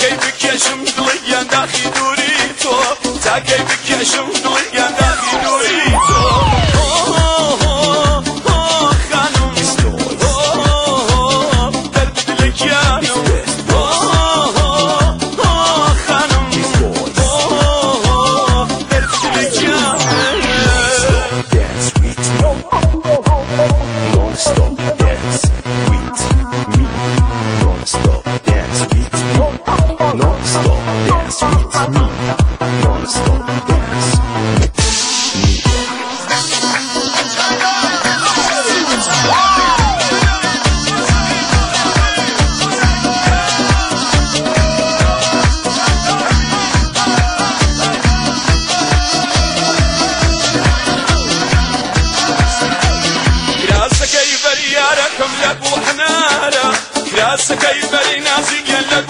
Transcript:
تاكي بكيشم دليا داخي دوريتو تاكي بكيشم دليا داخي دوريتو خانم درد دلك يانم خانم درد دلك يانم Dance with me, non-stop dance with me, non-stop dance with me, non-stop dance with me, non-stop dance كراسك يبري نازي قال لك